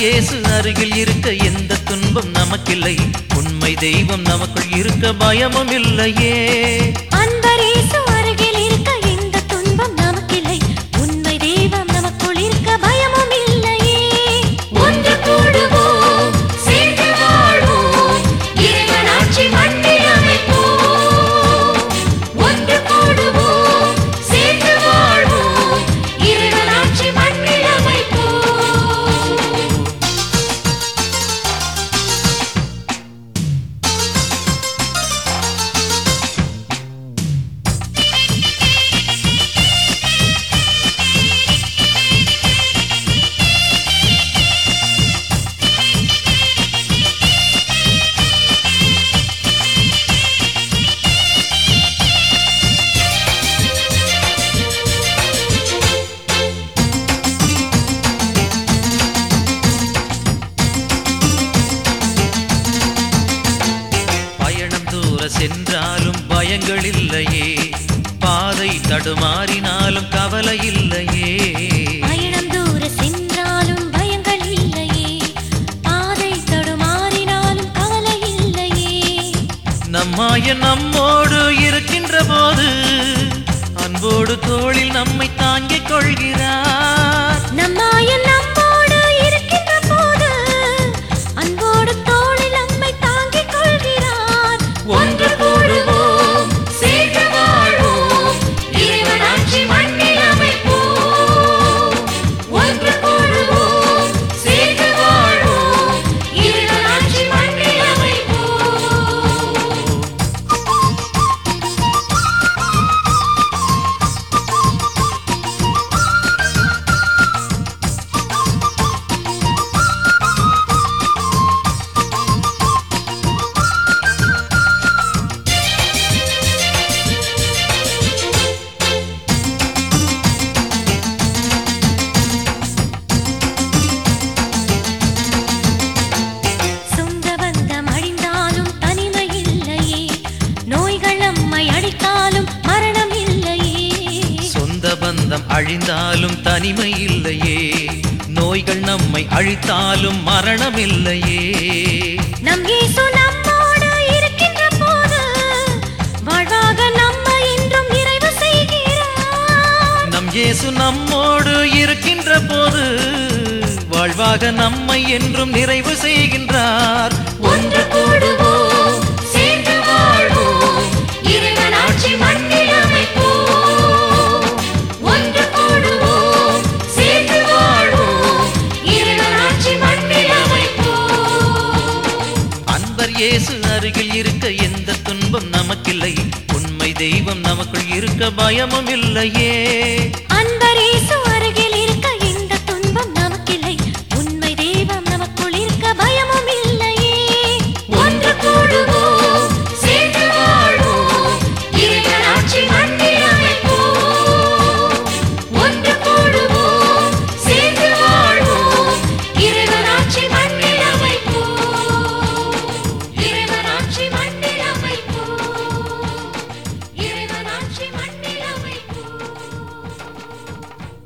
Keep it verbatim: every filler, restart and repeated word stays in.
இயேசு அருகில் இருக்க எந்த துன்பம் நமக்கில்லை. உண்மை தெய்வம் நமக்குள் இருக்க பயமும் இல்லையே. அன்பர் இயேசு அருகில் இருக்க எந்த துன்பம் நமக்கில்லை. உண்மை தெய்வம் நமக்குள் இருக்க பயமும் இல்லையே. ஒன்று கூடுவோம், சேர்ந்து வாழ்வோம், இறைவனாட்சி மண்ணில் அமைப்போம். ஒன்று கூடுவோம், சேர்ந்து வாழ்வோம், இறைவனாட்சி மண்ணில் அமைப்போம். சென்றாலும் பயங்கள் இல்லையே. பாதை தடுமாறினாலும் கவலை இல்லையே. பயணம் தூர சென்றாலும் பயங்கள் இல்லையே. பாதை தடுமாறினாலும் கவலை இல்லையே. நம்மாய நம்மோடு இருக்கின்ற போது அன்போடு தோளில் நம்மை தாங்கிக் கொள்கிறார். நம்மாய நம்மோடு இருக்கின்ற போது அன்போடு தோளில் நம்மை தாங்கிக் கொள்கிறார். ஒன்று கூடுவோம், சேர்ந்து வாழ்வோம், இறைவனாட்சி மண்ணில் அமைப்போம். ஒன்று கூடுவோம், சேர்ந்து வாழ்வோம், இறைவனாட்சி மண்ணில் அமைப்போம். பந்தம் அழிந்தாலும் தனிமை இல்லையே. நோய்கள் நம்மை அழித்தாலும் மரணம் இல்லையே. நம் இயேசு நம்மோடு இருக்கின்ற போது வாழ்வாக நம்மை என்றும் நிறைவு செய்கிறார். நம் இயேசு நம்மோடு இருக்கின்ற போது வாழ்வாக நம்மை என்றும் நிறைவு செய்கின்றார். ஒன்று கூடுவோம், சேர்ந்து வாழ்வோம், இறைவனாட்சி மண்ணில் அமைப்போம். இயேசு அருகில் இருக்க எந்த துன்பம் நமக்கில்லை. உண்மை தெய்வம் நமக்குள் இருக்க பயமும் இல்லையே.